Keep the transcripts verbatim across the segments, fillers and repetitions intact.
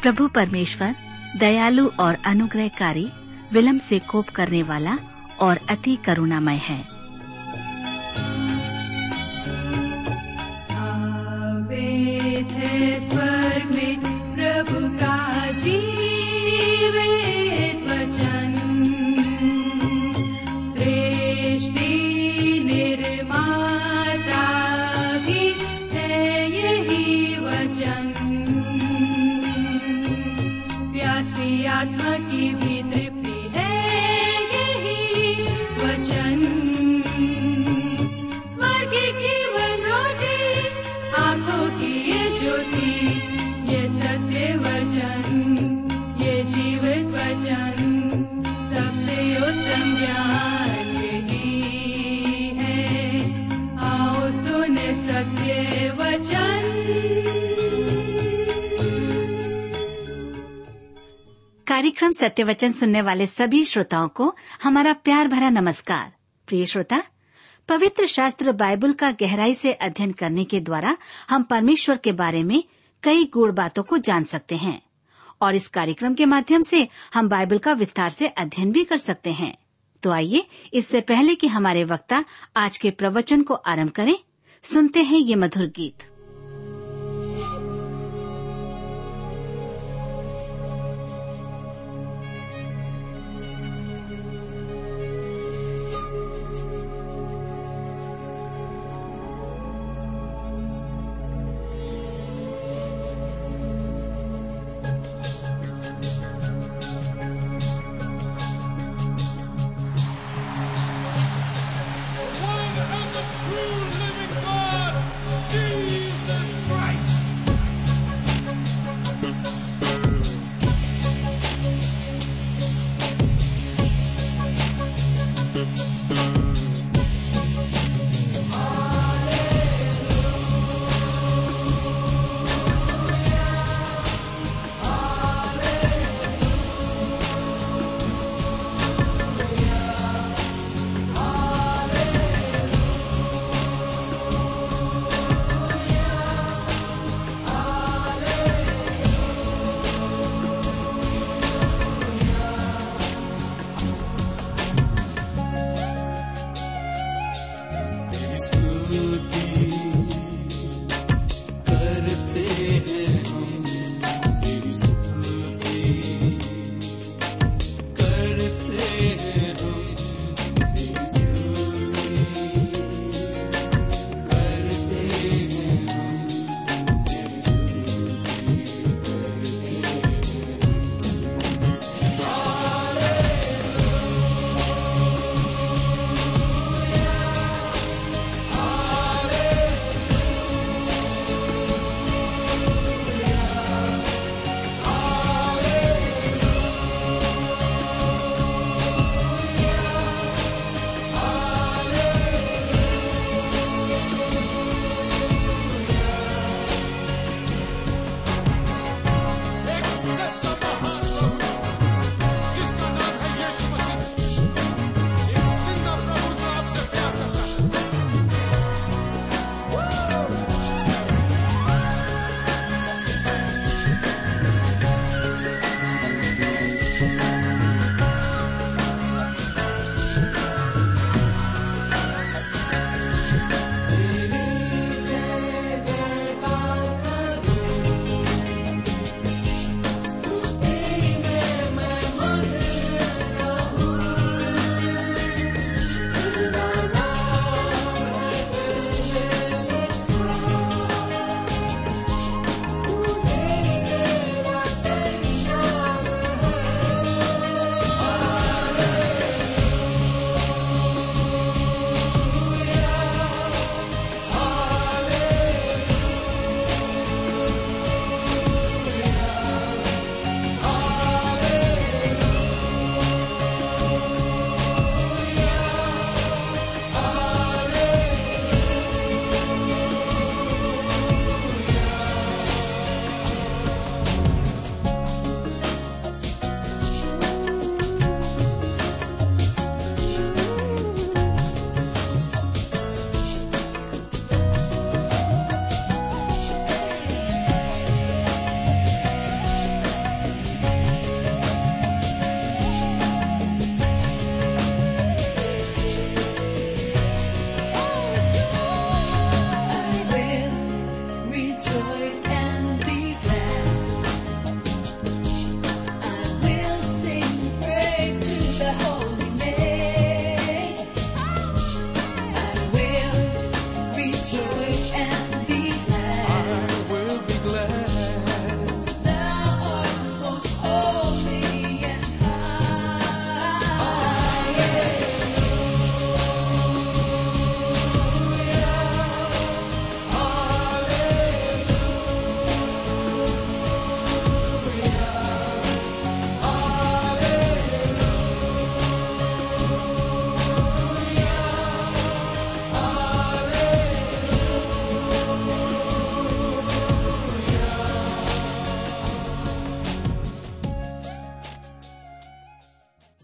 प्रभु परमेश्वर दयालु और अनुग्रहकारी, विलंब से कोप करने वाला और अति करुणामय है। स्थापित है स्वर्ग में प्रभु का जीवित वचन, सृष्टि निर्माता भी है यही वचन, प्यासी आत्मा की भी तृप्ति है यही वचन, स्वर्गीय जीवन रोटी, आंखों की ये ज्योति, ये सत्य वचन, ये जीवित वचन, सबसे उत्तम ज्ञान यही है। आओ सुने सत्य वचन। कार्यक्रम सत्य वचन सुनने वाले सभी श्रोताओं को हमारा प्यार भरा नमस्कार। प्रिय श्रोता, पवित्र शास्त्र बाइबल का गहराई से अध्ययन करने के द्वारा हम परमेश्वर के बारे में कई गूढ़ बातों को जान सकते हैं और इस कार्यक्रम के माध्यम से हम बाइबल का विस्तार से अध्ययन भी कर सकते हैं। तो आइए, इससे पहले कि हमारे वक्ता आज के प्रवचन को आरंभ करें, सुनते हैं ये मधुर गीत। One of the true living God, Jesus.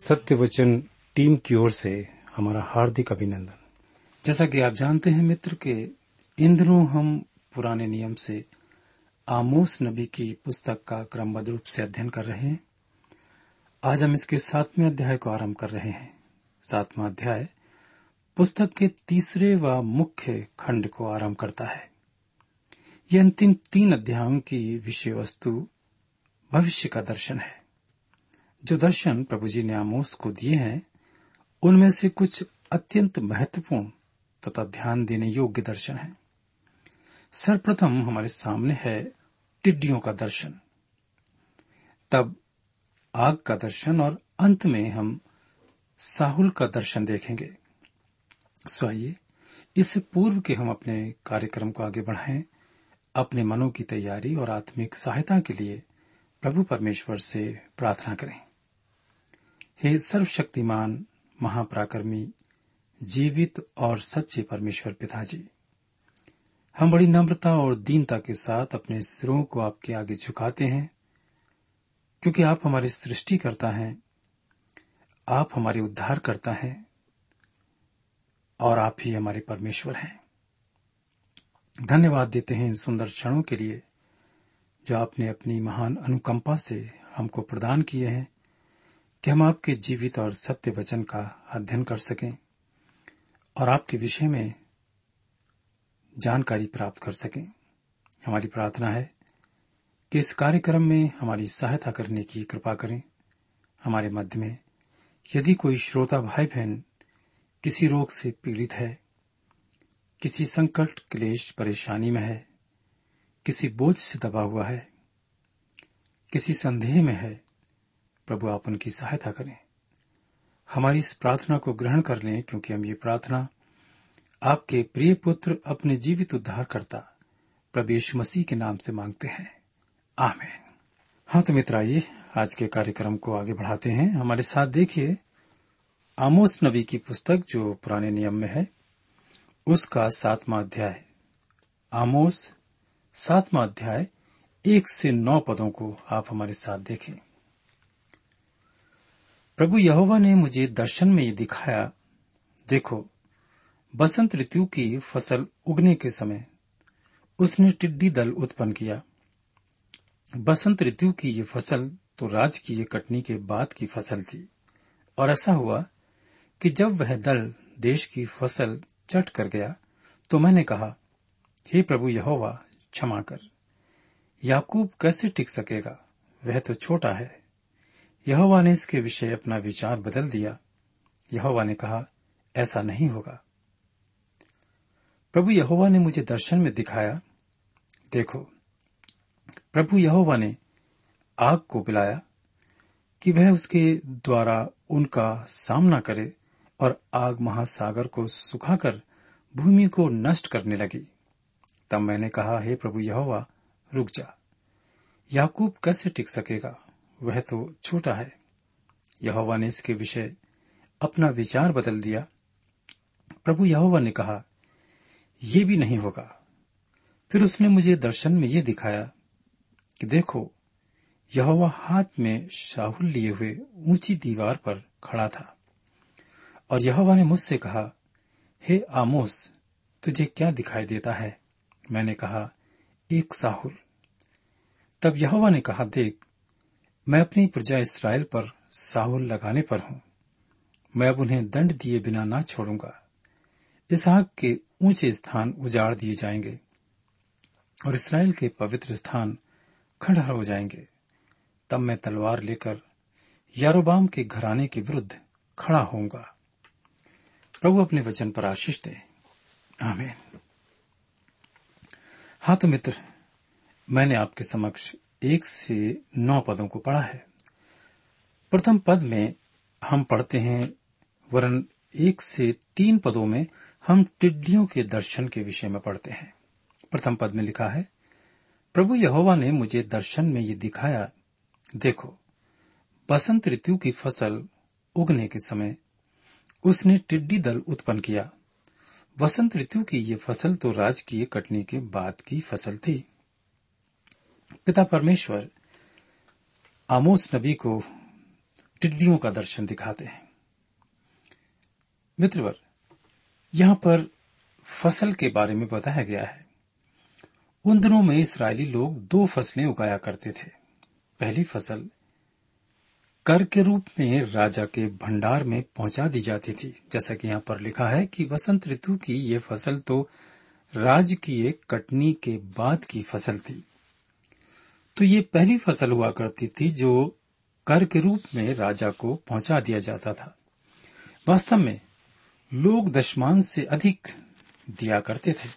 सत्य वचन टीम की ओर से हमारा हार्दिक अभिनंदन। जैसा कि आप जानते हैं मित्र के इन दिनों हम पुराने नियम से आमोस नबी की पुस्तक का क्रमबद्ध रूप से अध्ययन कर रहे हैं। आज हम इसके सातवें अध्याय को आरंभ कर रहे हैं। सातवां अध्याय पुस्तक के तीसरे व मुख्य खंड को आरंभ करता है। यह अंतिम तीन अध्यायों की विषय वस्तु भविष्य का दर्शन है। जो दर्शन प्रभु जी ने आमोस को दिए हैं उनमें से कुछ अत्यंत महत्वपूर्ण तथा ध्यान देने योग्य दर्शन हैं। सर्वप्रथम हमारे सामने है टिड्डियों का दर्शन, तब आग का दर्शन और अंत में हम साहुल का दर्शन देखेंगे। सो आइए इससे पूर्व के हम अपने कार्यक्रम को आगे बढ़ाएं, अपने मनों की तैयारी और आत्मिक सहायता के लिए प्रभु परमेश्वर से प्रार्थना करें। हे सर्वशक्तिमान महापराक्रमी जीवित और सच्चे परमेश्वर पिताजी, हम बड़ी नम्रता और दीनता के साथ अपने सिरों को आपके आगे झुकाते हैं, क्योंकि आप हमारे सृष्टिकर्ता हैं, आप हमारे उद्धारकर्ता हैं और आप ही हमारे परमेश्वर हैं। धन्यवाद देते हैं इन सुंदर क्षणों के लिए जो आपने अपनी महान अनुकंपा से हमको प्रदान किए हैं कि हम आपके जीवित और सत्य वचन का अध्ययन कर सकें और आपके विषय में जानकारी प्राप्त कर सकें। हमारी प्रार्थना है कि इस कार्यक्रम में हमारी सहायता करने की कृपा करें। हमारे मध्य में यदि कोई श्रोता भाई बहन किसी रोग से पीड़ित है, किसी संकट क्लेश परेशानी में है, किसी बोझ से दबा हुआ है, किसी संदेह में है, प्रभु आप उनकी सहायता करें। हमारी इस प्रार्थना को ग्रहण कर लें, क्योंकि हम ये प्रार्थना आपके प्रिय पुत्र अपने जीवित उद्धारकर्ता प्रभु यीशु मसीह के नाम से मांगते हैं, आमीन। हाँ तो मित्र, आइए आज के कार्यक्रम को आगे बढ़ाते हैं। हमारे साथ देखिए आमोस नबी की पुस्तक जो पुराने नियम में है उसका सातवां अध्याय। आमोस सातवां अध्याय एक से नौ पदों को आप हमारे साथ देखें। प्रभु यहोवा ने मुझे दर्शन में ये दिखाया, देखो बसंत ऋतु की फसल उगने के समय उसने टिड्डी दल उत्पन्न किया। बसंत ऋतु की ये फसल तो राजकीय कटनी के बाद की फसल थी, और ऐसा हुआ कि जब वह दल देश की फसल चट कर गया तो मैंने कहा, हे प्रभु यहोवा क्षमा कर, याकूब कैसे टिक सकेगा, वह तो छोटा है। यहोवा ने इसके विषय अपना विचार बदल दिया। यहोवा ने कहा, ऐसा नहीं होगा। प्रभु यहोवा ने मुझे दर्शन में दिखाया, देखो प्रभु यहोवा ने आग को बुलाया कि वह उसके द्वारा उनका सामना करे, और आग महासागर को सुखाकर भूमि को नष्ट करने लगी। तब मैंने कहा, हे प्रभु यहोवा रुक जा, याकूब कैसे टिक सकेगा, वह तो छोटा है। यहोवा ने इसके विषय अपना विचार बदल दिया। प्रभु यहोवा ने कहा, ये भी नहीं होगा। फिर उसने मुझे दर्शन में ये दिखाया कि देखो यहोवा हाथ में शाहुल लिए हुए ऊंची दीवार पर खड़ा था, और यहोवा ने मुझसे कहा, हे आमोस तुझे क्या दिखाई देता है? मैंने कहा, एक साहुल। तब यहोवा ने कहा, देख मैं अपनी प्रजा इस्राएल पर साहुल लगाने पर हूं। मैं अब उन्हें दंड दिए बिना ना छोड़ूंगा। इसहाक के ऊंचे स्थान उजाड़ दिए जाएंगे और इस्राएल के पवित्र स्थान खंडहर हो जाएंगे। तब मैं तलवार लेकर यारोबाम के घराने के विरुद्ध खड़ा होऊंगा। प्रभु अपने वचन पर आशीष दे, आमीन। हाँ तो मित्र, मैंने आपके समक्ष एक से नौ पदों को पढ़ा है। प्रथम पद में हम पढ़ते हैं, वरन एक से तीन पदों में हम टिड्डियों के दर्शन के विषय में पढ़ते हैं। प्रथम पद में लिखा है, प्रभु यहोवा ने मुझे दर्शन में ये दिखाया, देखो बसंत ऋतु की फसल उगने के समय उसने टिड्डी दल उत्पन्न किया। वसंत ऋतु की ये फसल तो राजकीय कटनी के बाद की फसल थी। पिता परमेश्वर आमोस नबी को टिड्डियों का दर्शन दिखाते हैं। मित्रवर, यहां पर फसल के बारे में बताया गया है। उन दिनों में इस्राएली लोग दो फसलें उगाया करते थे। पहली फसल कर के रूप में राजा के भंडार में पहुंचा दी जाती थी। जैसा कि यहां पर लिखा है कि वसंत ऋतु की ये फसल तो राजकीय कटनी के बाद की फसल थी। तो ये पहली फसल हुआ करती थी जो कर के रूप में राजा को पहुंचा दिया जाता था। वास्तव में लोग दशमांश से अधिक दिया करते थे।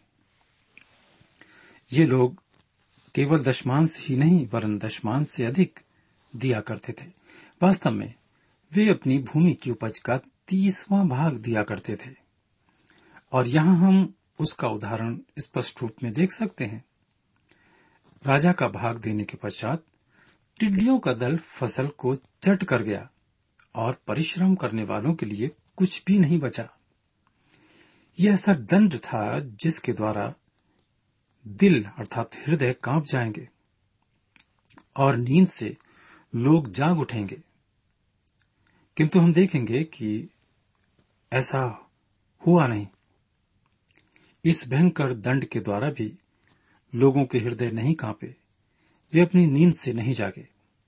ये लोग केवल दशमांश ही नहीं वरन दशमांश से अधिक दिया करते थे। वास्तव में वे अपनी भूमि की उपज का तीसवां भाग दिया करते थे। और यहां हम उसका उदाहरण स्पष्ट रूप में देख सकते हैं। राजा का भाग देने के पश्चात टिड्डियों का दल फसल को चट कर गया और परिश्रम करने वालों के लिए कुछ भी नहीं बचा। यह ऐसा दंड था जिसके द्वारा दिल अर्थात हृदय कांप जाएंगे और नींद से लोग जाग उठेंगे। किंतु हम देखेंगे कि ऐसा हुआ नहीं। इस भयंकर दंड के द्वारा भी लोगों के हृदय नहीं कांपे, वे अपनी नींद से नहीं जागे।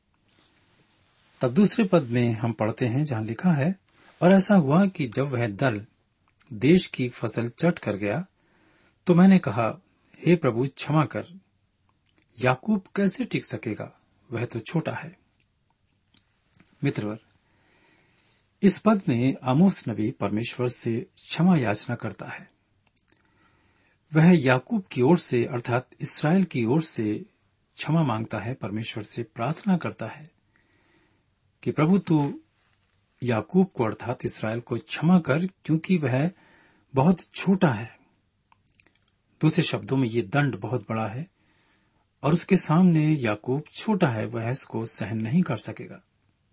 तब दूसरे पद में हम पढ़ते हैं जहां लिखा है, और ऐसा हुआ कि जब वह दल देश की फसल चट कर गया तो मैंने कहा, हे प्रभु क्षमा कर, याकूब कैसे टिक सकेगा, वह तो छोटा है। मित्रवर, इस पद में आमोस नबी परमेश्वर से क्षमा याचना करता है। वह याकूब की ओर से अर्थात इस्राएल की ओर से क्षमा मांगता है, परमेश्वर से प्रार्थना करता है कि प्रभु तू याकूब को अर्थात इस्राएल को क्षमा कर, क्योंकि वह बहुत छोटा है। दूसरे शब्दों में ये दंड बहुत बड़ा है और उसके सामने याकूब छोटा है, वह इसको सहन नहीं कर सकेगा।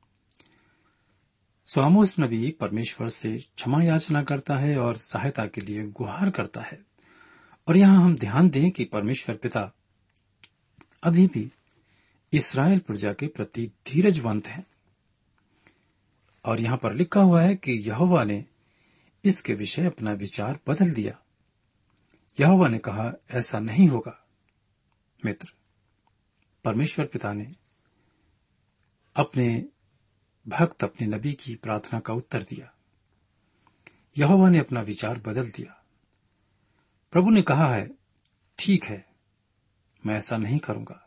सो आमोस नबी परमेश्वर से क्षमा याचना करता है और सहायता के लिए गुहार करता है। और यहां हम ध्यान दें कि परमेश्वर पिता अभी भी इस्राएल प्रजा के प्रति धीरजवंत हैं। और यहां पर लिखा हुआ है कि यहोवा ने इसके विषय अपना विचार बदल दिया। यहोवा ने कहा, ऐसा नहीं होगा। मित्र, परमेश्वर पिता ने अपने भक्त अपने नबी की प्रार्थना का उत्तर दिया। यहोवा ने अपना विचार बदल दिया। प्रभु ने कहा है, ठीक है, मैं ऐसा नहीं करूंगा,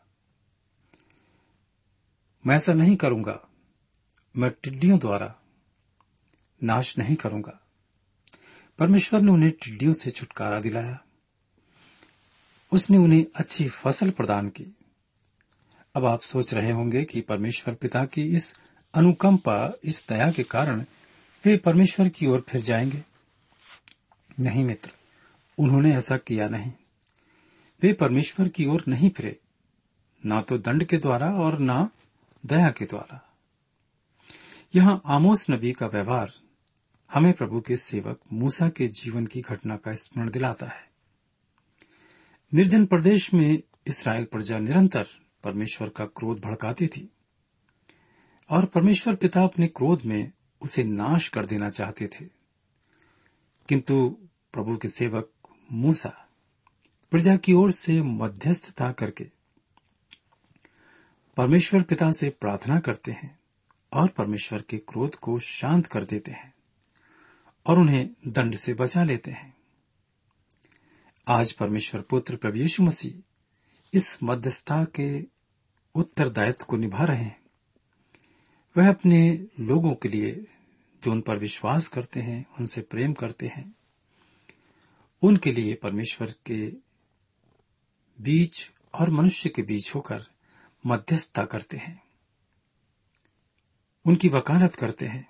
मैं ऐसा नहीं करूंगा, मैं टिड्डियों द्वारा नाश नहीं करूंगा। परमेश्वर ने उन्हें टिड्डियों से छुटकारा दिलाया। उसने उन्हें अच्छी फसल प्रदान की। अब आप सोच रहे होंगे कि परमेश्वर पिता की इस अनुकंपा, इस दया के कारण वे परमेश्वर की ओर फिर जाएंगे। नहीं मित्र, उन्होंने ऐसा किया नहीं। वे परमेश्वर की ओर नहीं फिरे, ना तो दंड के द्वारा और ना दया के द्वारा। यहां आमोस नबी का व्यवहार हमें प्रभु के सेवक मूसा के जीवन की घटना का स्मरण दिलाता है। निर्जन प्रदेश में इस्राएल प्रजा निरंतर परमेश्वर का क्रोध भड़काती थी और परमेश्वर पिता अपने क्रोध में उसे नाश कर देना चाहते थे। किंतु प्रभु के सेवक मूसा प्रजा की ओर से मध्यस्थता करके परमेश्वर पिता से प्रार्थना करते हैं और परमेश्वर के क्रोध को शांत कर देते हैं और उन्हें दंड से बचा लेते हैं। आज परमेश्वर पुत्र प्रभु यीशु मसीह इस मध्यस्थता के उत्तरदायित्व को निभा रहे हैं। वह अपने लोगों के लिए जो उन पर विश्वास करते हैं, उनसे प्रेम करते हैं, उनके लिए परमेश्वर के बीच और मनुष्य के बीच होकर मध्यस्थता करते हैं, उनकी वकालत करते हैं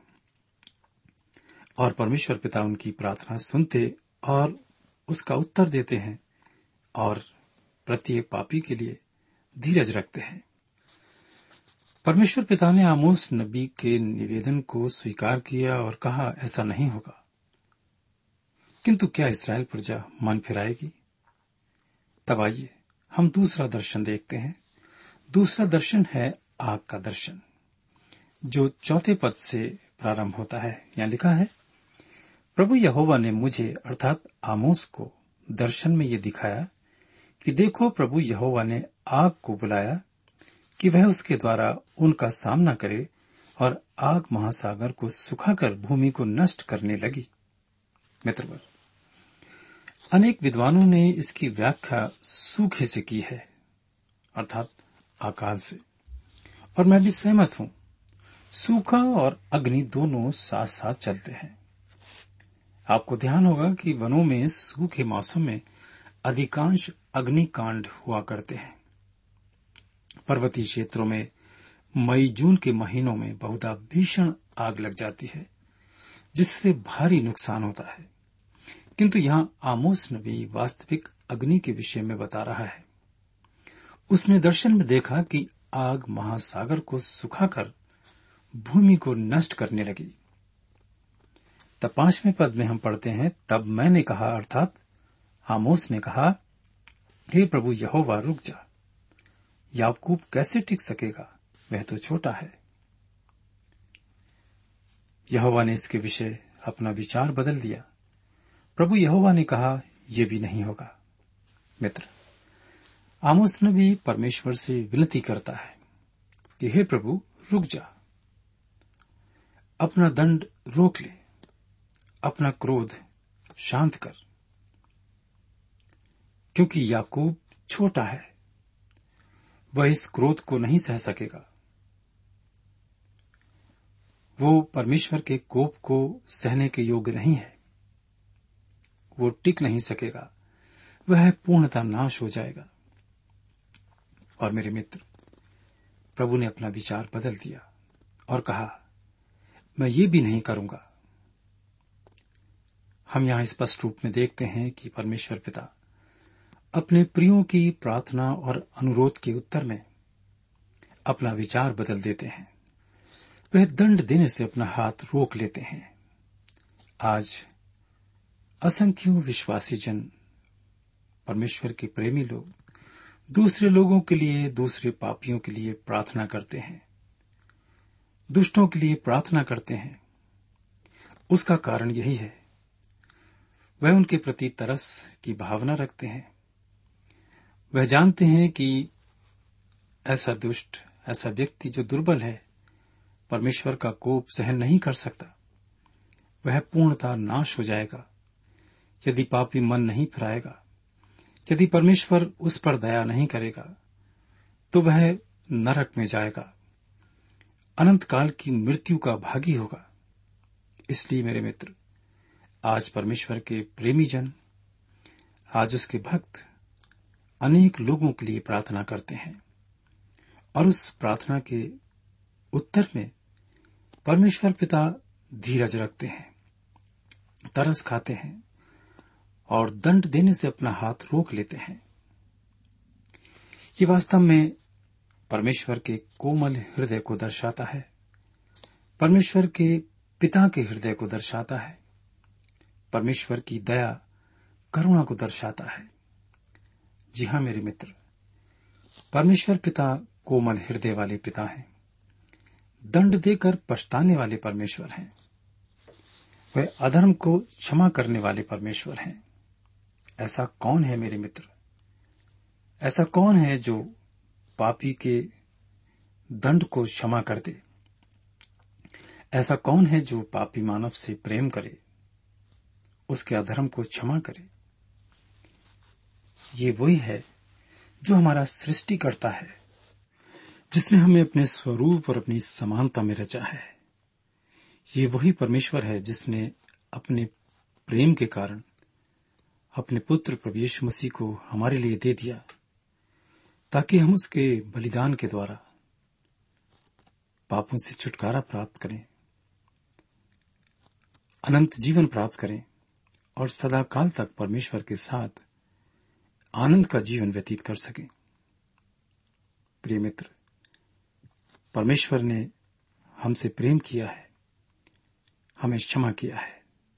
और परमेश्वर पिता उनकी प्रार्थना सुनते और उसका उत्तर देते हैं और प्रत्येक पापी के लिए धीरज रखते हैं। परमेश्वर पिता ने आमोस नबी के निवेदन को स्वीकार किया और कहा, ऐसा नहीं होगा। किंतु क्या इस्राएल प्रजा मन फिराएगी? तब आइए हम दूसरा दर्शन देखते हैं। दूसरा दर्शन है आग का दर्शन। जो चौथे पद से प्रारंभ होता है। यहाँ लिखा है, प्रभु यहोवा ने मुझे अर्थात आमोस को दर्शन में ये दिखाया कि देखो, प्रभु यहोवा ने आग को बुलाया कि वह उसके द्वारा उनका सामना करे, और आग महासागर को सुखाकर भूमि को नष्ट करने लगी। मित्रवर, अनेक विद्वानों ने इसकी व्याख्या सूखे से की है, अर्थात आकाश से, और मैं भी सहमत हूं। सूखा और अग्नि दोनों साथ साथ चलते हैं। आपको ध्यान होगा कि वनों में सूखे मौसम में अधिकांश अग्निकांड हुआ करते हैं। पर्वतीय क्षेत्रों में मई जून के महीनों में बहुधा भीषण आग लग जाती है, जिससे भारी नुकसान होता है। किंतु यहाँ आमोस नबी वास्तविक अग्नि के विषय में बता रहा है। उसने दर्शन में देखा कि आग महासागर को सुखाकर भूमि को नष्ट करने लगी। तब पांचवें पद में हम पढ़ते हैं, तब मैंने कहा, अर्थात आमोस ने कहा, हे प्रभु यहोवा, रुक जा। याकूब कैसे टिक सकेगा, वह तो छोटा है। यहोवा ने इसके विषय अपना विचार बदल दिया। प्रभु यहोवा ने कहा, यह भी नहीं होगा। मित्र, आमोस नबी परमेश्वर से विनती करता है कि हे प्रभु, रुक जा, अपना दंड रोक ले, अपना क्रोध शांत कर, क्योंकि याकूब छोटा है, वह इस क्रोध को नहीं सह सकेगा। वो परमेश्वर के कोप को सहने के योग्य नहीं है। वो टिक नहीं सकेगा, वह पूर्णतः नाश हो जाएगा। और मेरे मित्र, प्रभु ने अपना विचार बदल दिया और कहा, मैं ये भी नहीं करूंगा। हम यहां स्पष्ट रूप में देखते हैं कि परमेश्वर पिता अपने प्रियों की प्रार्थना और अनुरोध के उत्तर में अपना विचार बदल देते हैं। वह दंड देने से अपना हाथ रोक लेते हैं। आज असंख्यों विश्वासी जन, परमेश्वर के प्रेमी लोग, दूसरे लोगों के लिए, दूसरे पापियों के लिए प्रार्थना करते हैं, दुष्टों के लिए प्रार्थना करते हैं। उसका कारण यही है, वह उनके प्रति तरस की भावना रखते हैं। वह जानते हैं कि ऐसा दुष्ट, ऐसा व्यक्ति जो दुर्बल है, परमेश्वर का कोप सहन नहीं कर सकता। वह पूर्णतः नाश हो जाएगा यदि पापी मन नहीं फिराएगा। यदि परमेश्वर उस पर दया नहीं करेगा तो वह नरक में जाएगा, अनंत काल की मृत्यु का भागी होगा। इसलिए मेरे मित्र, आज परमेश्वर के प्रेमी जन, आज उसके भक्त अनेक लोगों के लिए प्रार्थना करते हैं, और उस प्रार्थना के उत्तर में परमेश्वर पिता धीरज रखते हैं, तरस खाते हैं और दंड देने से अपना हाथ रोक लेते हैं। ये वास्तव में परमेश्वर के कोमल हृदय को दर्शाता है, परमेश्वर के पिता के हृदय को दर्शाता है, परमेश्वर की दया करुणा को दर्शाता है। जी हां मेरे मित्र, परमेश्वर पिता कोमल हृदय वाले पिता हैं, दंड देकर पछताने वाले परमेश्वर हैं। वह अधर्म को क्षमा करने वाले परमेश्वर हैं। ऐसा कौन है मेरे मित्र, ऐसा कौन है जो पापी के दंड को क्षमा कर दे? ऐसा कौन है जो पापी मानव से प्रेम करे, उसके अधर्म को क्षमा करे? ये वही है जो हमारा सृष्टिकर्ता है, जिसने हमें अपने स्वरूप और अपनी समानता में रचा है। ये वही परमेश्वर है जिसने अपने प्रेम के कारण अपने पुत्र प्रभु यीशु मसीह को हमारे लिए दे दिया, ताकि हम उसके बलिदान के द्वारा पापों से छुटकारा प्राप्त करें, अनंत जीवन प्राप्त करें और सदा काल तक परमेश्वर के साथ आनंद का जीवन व्यतीत कर सकें। प्रिय मित्र, परमेश्वर ने हमसे प्रेम किया है, हमें क्षमा किया है।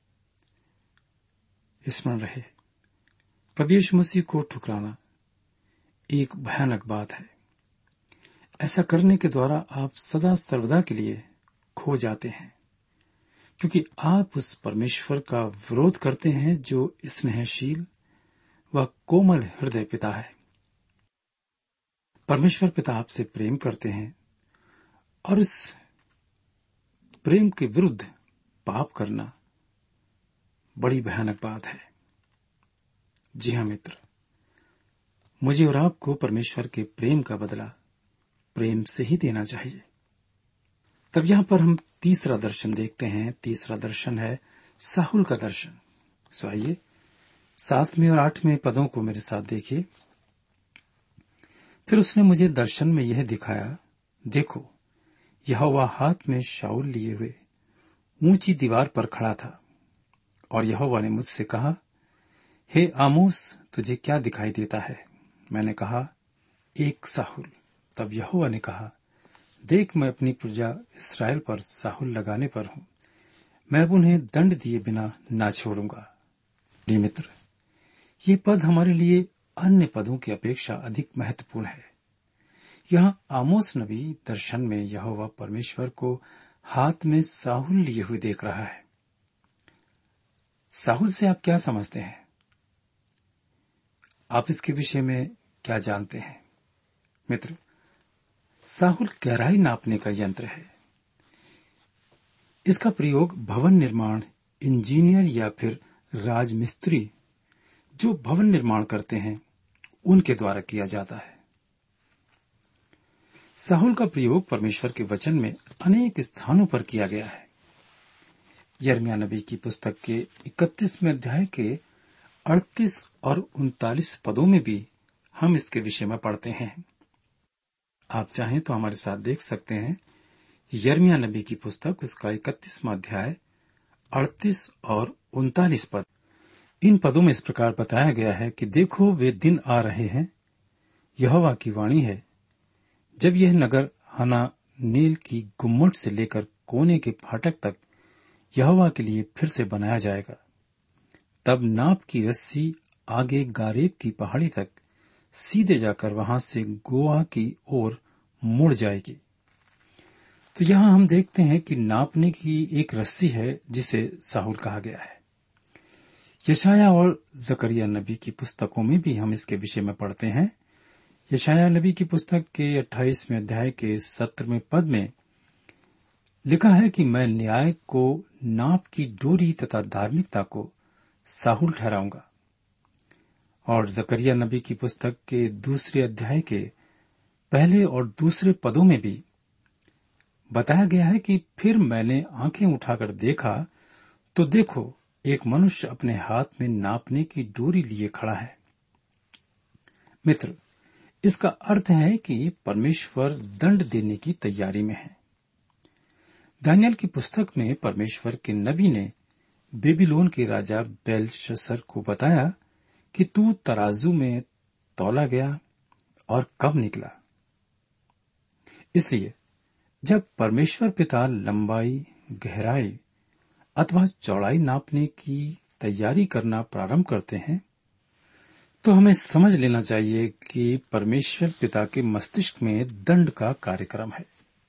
स्मरण रहे, प्रभु यीशु मसीह को ठुकराना एक भयानक बात है। ऐसा करने के द्वारा आप सदा सर्वदा के लिए खो जाते हैं, क्योंकि आप उस परमेश्वर का विरोध करते हैं जो स्नेहशील व कोमल हृदय पिता है। परमेश्वर पिता आपसे प्रेम करते हैं और इस प्रेम के विरुद्ध पाप करना बड़ी भयानक बात है। जी हाँ मित्र, मुझे और आपको परमेश्वर के प्रेम का बदला प्रेम से ही देना चाहिए। तब यहां पर हम तीसरा दर्शन देखते हैं। तीसरा दर्शन है साहुल का दर्शन। सो आइए सातवें और आठवें पदों को मेरे साथ देखिए। फिर उसने मुझे दर्शन में यह दिखाया, देखो यहोवा हाथ में शाऊल लिए हुए ऊंची दीवार पर खड़ा था, और यहोवा ने मुझसे कहा, हे आमोस, तुझे क्या दिखाई देता है? मैंने कहा, एक साहुल। तब यहोवा ने कहा, देख, मैं अपनी प्रजा इस्राएल पर साहुल लगाने पर हूं, मैं अब उन्हें दंड दिए बिना ना छोड़ूंगा। प्रिय मित्र, ये पद हमारे लिए अन्य पदों की अपेक्षा अधिक महत्वपूर्ण है। यहाँ आमोस नबी दर्शन में यहोवा परमेश्वर को हाथ में साहुल लिए हुए देख रहा है। साहुल से आप क्या समझते हैं? आप इसके विषय में क्या जानते हैं? मित्र, साहुल गहराई नापने का यंत्र है। इसका प्रयोग भवन निर्माण इंजीनियर या फिर राजमिस्त्री जो भवन निर्माण करते हैं उनके द्वारा किया जाता है। साहुल का प्रयोग परमेश्वर के वचन में अनेक स्थानों पर किया गया है। यिर्मयाह नबी की पुस्तक के इकतीसवें अध्याय के अड़तीस और उनतालीस पदों में भी हम इसके विषय में पढ़ते हैं। आप चाहें तो हमारे साथ देख सकते हैं। यिर्मयाह नबी की पुस्तक, उसका इकतीसवां अध्याय अड़तीस और उनतालीस पद। इन पदों में इस प्रकार बताया गया है कि देखो, वे दिन आ रहे हैं, यहोवा की वाणी है, जब यह नगर हनानेल की गुम्मट से लेकर कोने के फाटक तक यहोवा के लिए फिर से बनाया जाएगा। तब नाप की रस्सी आगे गारेब की पहाड़ी तक सीधे जाकर वहां से गोआ की ओर मुड़ जाएगी। तो यहां हम देखते हैं कि नापने की एक रस्सी है जिसे साहुल कहा गया है। यशायाह और जकरिया नबी की पुस्तकों में भी हम इसके विषय में पढ़ते हैं। यशायाह नबी की पुस्तक के अट्ठाईसवें अध्याय के सत्रहवें पद में लिखा है कि मैं न्याय को, नाप की डोरी तथा धार्मिकता को साहुल ठहराऊंगा। और जकरिया नबी की पुस्तक के दूसरे अध्याय के पहले और दूसरे पदों में भी बताया गया है कि फिर मैंने आंखें उठाकर देखा तो देखो, एक मनुष्य अपने हाथ में नापने की डोरी लिए खड़ा है। मित्र, इसका अर्थ है कि परमेश्वर दंड देने की तैयारी में है। दानियल की पुस्तक में परमेश्वर के नबी ने बेबीलोन के राजा बेलशस्सर को बताया कि तू तराजू में तौला गया और कब निकला। इसलिए जब परमेश्वर पिता लंबाई, गहराई अथवा चौड़ाई नापने की तैयारी करना प्रारंभ करते हैं तो हमें समझ लेना चाहिए कि परमेश्वर पिता के मस्तिष्क में दंड का कार्यक्रम है।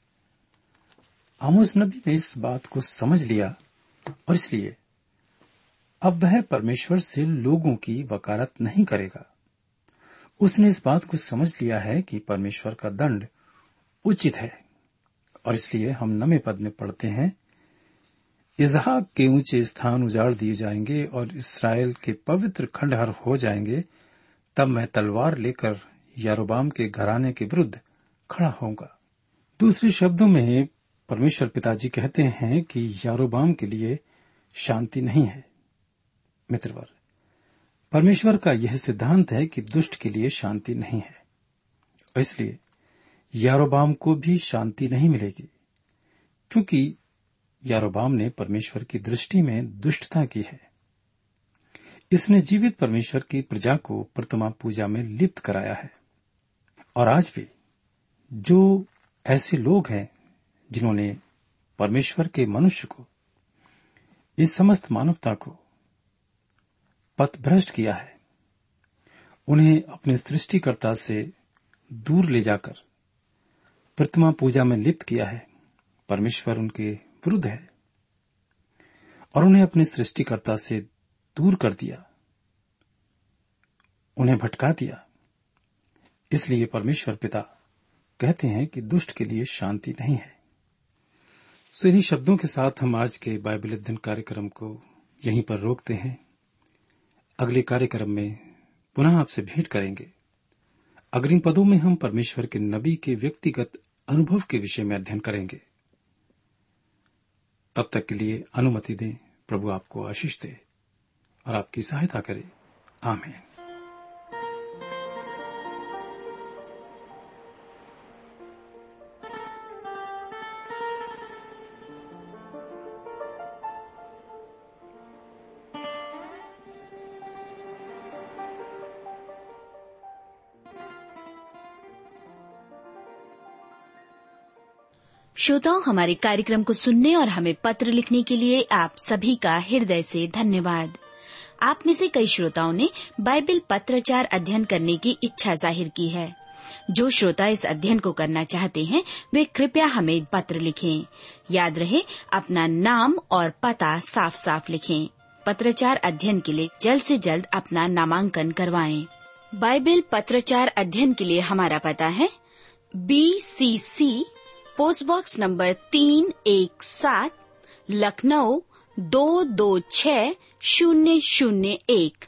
आमोस नबी ने इस बात को समझ लिया और इसलिए अब वह परमेश्वर से लोगों की वकालत नहीं करेगा। उसने इस बात को समझ लिया है कि परमेश्वर का दंड उचित है और इसलिए हम नवें पद में पढ़ते हैं, इसहाक के ऊंचे स्थान उजाड़ दिए जाएंगे और इस्राएल के पवित्र खंडहर हो जाएंगे। तब मैं तलवार लेकर यारोबाम के घराने के विरुद्ध खड़ा होऊंगा। दूसरे शब्दों में परमेश्वर पिताजी कहते हैं कि यारोबाम के लिए शांति नहीं है। मित्रवर, परमेश्वर का यह सिद्धांत है कि दुष्ट के लिए शांति नहीं है और इसलिए यारोबाम को भी शांति नहीं मिलेगी, क्योंकि यारोबाम ने परमेश्वर की दृष्टि में दुष्टता की है। इसने जीवित परमेश्वर की प्रजा को प्रतिमा पूजा में लिप्त कराया है। और आज भी जो ऐसे लोग हैं जिन्होंने परमेश्वर के मनुष्य को, इस समस्त मानवता को पथभ्रष्ट किया है, उन्हें अपने सृष्टिकर्ता से दूर ले जाकर प्रतिमा पूजा में लिप्त किया है, परमेश्वर उनके विरुद्ध है और उन्हें अपने सृष्टिकर्ता से दूर कर दिया, उन्हें भटका दिया। इसलिए परमेश्वर पिता कहते हैं कि दुष्ट के लिए शांति नहीं है। सो इन्हीं शब्दों के साथ हम आज के बाइबल अध्ययन कार्यक्रम को यहीं पर रोकते हैं। अगले कार्यक्रम में पुनः आपसे भेंट करेंगे। अग्रिम पदों में हम परमेश्वर के नबी के व्यक्तिगत अनुभव के विषय में अध्ययन करेंगे। तब तक के लिए अनुमति दें। प्रभु आपको आशीष दे और आपकी सहायता करे। आमीन। श्रोताओं, हमारे कार्यक्रम को सुनने और हमें पत्र लिखने के लिए आप सभी का हृदय से धन्यवाद। आप में से कई श्रोताओं ने बाइबल पत्राचार अध्ययन करने की इच्छा जाहिर की है। जो श्रोता इस अध्ययन को करना चाहते हैं वे कृपया हमें पत्र लिखें। याद रहे, अपना नाम और पता साफ साफ लिखें। पत्राचार अध्ययन के लिए जल्द से जल्द अपना नामांकन करवाएं। बाइबल पत्राचार अध्ययन के लिए हमारा पता है B C C post box number तीन एक सात, लखनऊ दो दो छह शून्य शून्य एक।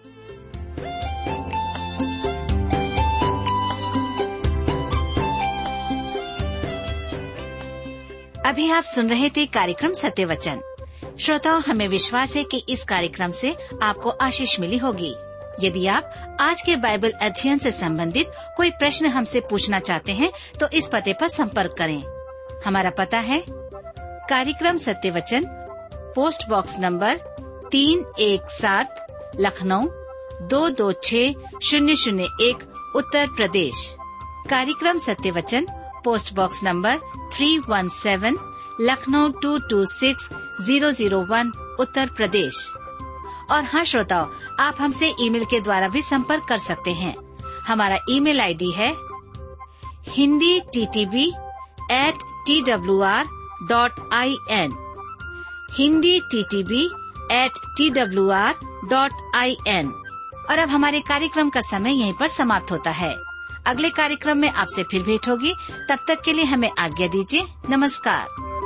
अभी आप सुन रहे थे कार्यक्रम सत्य वचन। श्रोताओं, हमें विश्वास है कि इस कार्यक्रम से आपको आशीष मिली होगी। यदि आप आज के बाइबल अध्ययन से संबंधित कोई प्रश्न हमसे पूछना चाहते हैं तो इस पते पर संपर्क करें। हमारा पता है कार्यक्रम सत्य वचन, पोस्ट बॉक्स नंबर तीन एक सात, लखनऊ दो दो छह शून्य शून्य एक, उत्तर प्रदेश। कार्यक्रम सत्य वचन, पोस्ट बॉक्स नंबर तीन एक सात, लखनऊ दो दो छह शून्य शून्य एक, उत्तर प्रदेश। और हाँ श्रोताओं, आप हमसे ईमेल के द्वारा भी संपर्क कर सकते हैं। हमारा ईमेल आईडी है Hindi T T B at T W R dot I N, Hindi T T B at T W R dot I N. और अब हमारे कार्यक्रम का समय यहीं पर समाप्त होता है। अगले कार्यक्रम में आपसे फिर भेंट होगी। तब तक के लिए हमें आज्ञा दीजिए। नमस्कार।